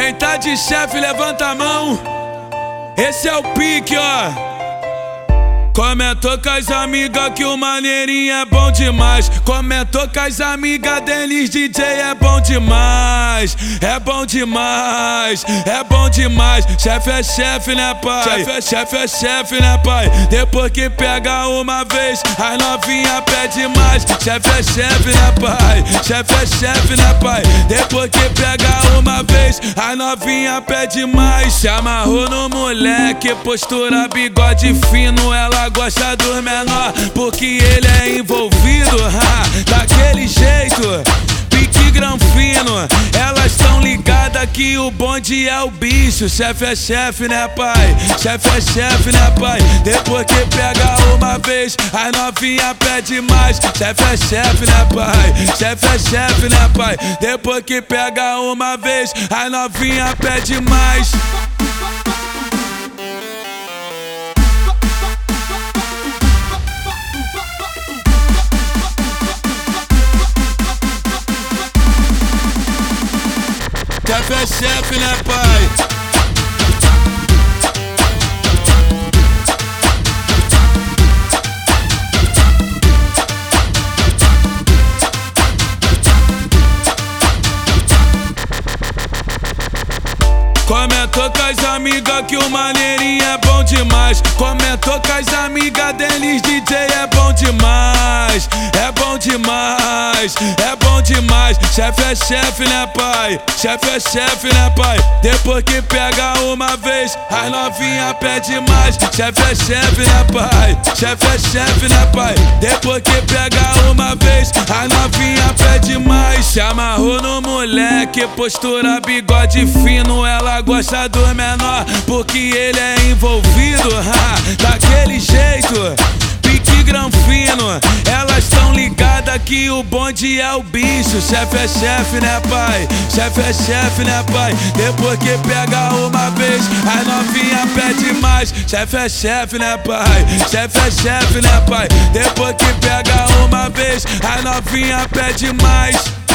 Quem tá de chefe, levanta a mão. Esse é o pique, ó. Comentou com as amigas que o maneirinho é bom demais. Comentou com as amigas deles, DJ é bom demais. É bom demais, é bom demais. Chefe é chefe, né, pai? Chefe é chefe, né, pai? Depois que pega uma vez, as novinha pede mais. Chefe é chefe, né, pai? Chefe é chefe, né, pai? Depois que pega uma vez, as novinha pede mais. Se amarrou no moleque, postura, bigode fino. Ela gosta do menor porque ele é envolvido, daquele jeito, pique granfino. Elas tão ligadas que o bonde é o bicho. Chefe é chefe, né, pai? Chefe é chefe, né, pai? Depois que pega uma vez, as novinha pede mais. Chefe é chefe, né, pai? Chefe é chefe, né, pai? Depois que pega uma vez, as novinha pede mais. Chefe é chefe, né, pai? Comentou com as amigas que o maneirinho é bom demais. Comentou com as amigas deles, DJ é bom demais. É bom demais, é bom demais. Chefe é chefe, né, pai? Chefe é chefe, né, pai? Depois que pega uma vez, as novinha pede mais. Chefe é chefe, né, pai? Chefe é chefe, né, pai? Depois que pega uma vez, as novinha pede mais. Se amarrou no moleque, postura, bigode fino. Ela gosta do menor porque ele é envolvido, daquele jeito, pique granfino. Elas tão ligadas que o bonde é o bicho. Chefe é chefe, né, pai? Chefe é chefe, né, pai? Depois que pega uma vez, as novinha pede mais. Chefe é chefe, né, pai? Chefe é chefe, né, pai? Depois que pega uma vez, as novinha pede mais.